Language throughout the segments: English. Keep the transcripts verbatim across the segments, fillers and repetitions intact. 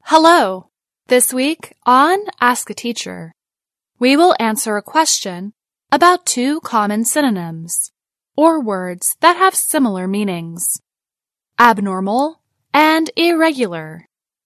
Hello! This week on Ask a Teacher, we will answer a question about two common synonyms, or words that have similar meanings: abnormal and irregular.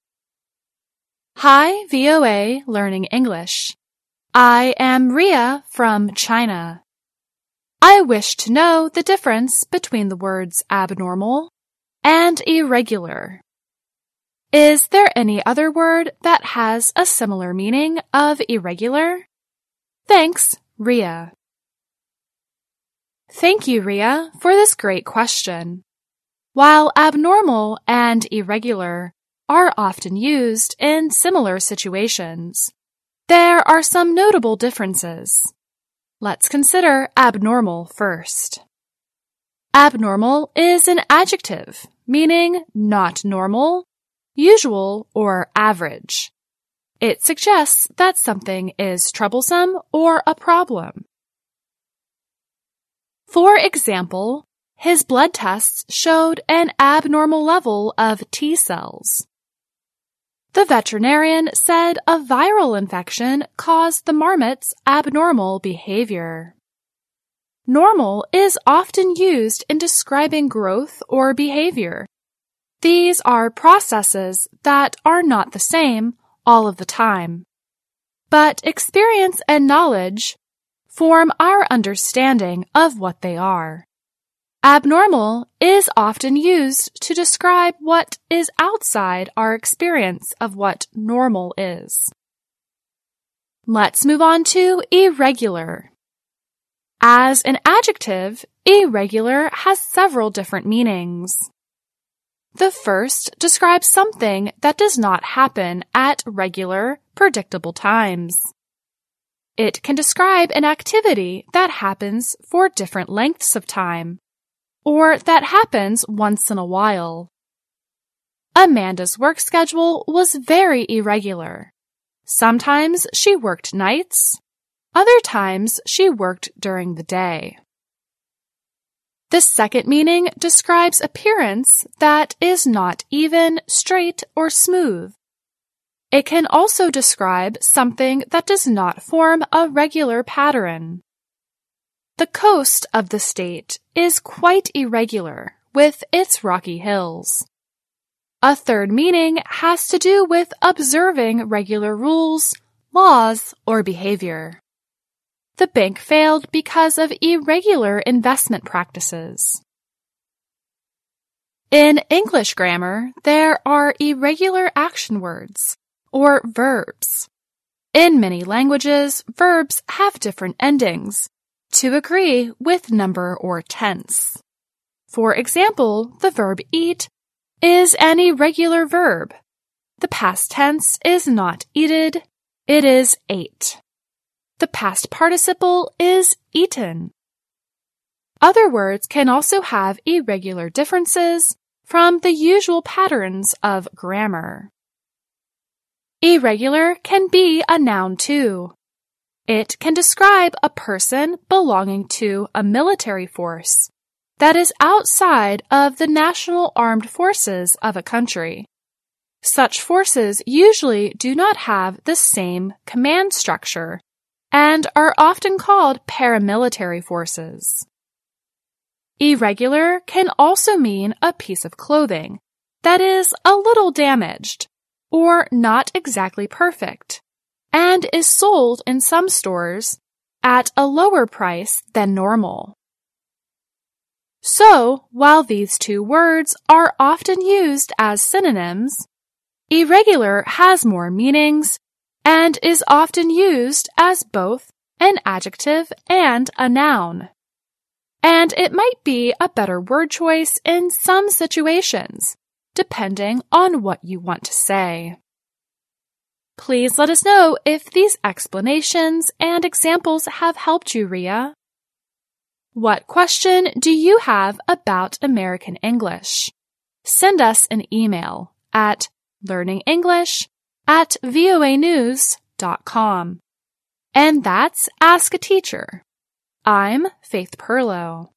Hi, V O A Learning English. I am Ria from China. I wish to know the difference between the words abnormal and irregular. Is there any other word that has a similar meaning of irregular? Thanks, Ria. Thank you, Ria, for this great question. While abnormal and irregular are often used in similar situations, there are some notable differences. Let's consider abnormal first. Abnormal is an adjective, meaning not normal, usual, or average. It suggests that something is troublesome or a problem. For example, his blood tests showed an abnormal level of T cells. The veterinarian said a viral infection caused the marmot's abnormal behavior. Normal is often used in describing growth or behavior. These are processes that are not the same all of the time, but experience and knowledge form our understanding of what they are. Abnormal is often used to describe what is outside our experience of what normal is. Let's move on to irregular. As an adjective, irregular has several different meanings. The first describes something that does not happen at regular, predictable times. It can describe an activity that happens for different lengths of time, or that happens once in a while. Amanda's work schedule was very irregular. Sometimes she worked nights, other times she worked during the day. The second meaning describes appearance that is not even, straight, or smooth. It can also describe something that does not form a regular pattern. The coast of the state is quite irregular with its rocky hills. A third meaning has to do with observing regular rules, laws, or behavior. The bank failed because of irregular investment practices. In English grammar, there are irregular action words, or verbs. In many languages, verbs have different endings to agree with number or tense. For example, the verb eat is an irregular verb. The past tense is not eated, it is ate. The past participle is eaten. Other words can also have irregular differences from the usual patterns of grammar. Irregular can be a noun too. It can describe a person belonging to a military force that is outside of the national armed forces of a country. Such forces usually do not have the same command structure and are often called paramilitary forces. Irregular can also mean a piece of clothing that is a little damaged or not exactly perfect and is sold in some stores at a lower price than normal. So, while these two words are often used as synonyms, irregular has more meanings and is often used as both an adjective and a noun. And it might be a better word choice in some situations, depending on what you want to say. Please let us know if these explanations and examples have helped you, Ria. What question do you have about American English? Send us an email at learningenglish at voa news dot com. And that's Ask a Teacher. I'm Faith Perlow.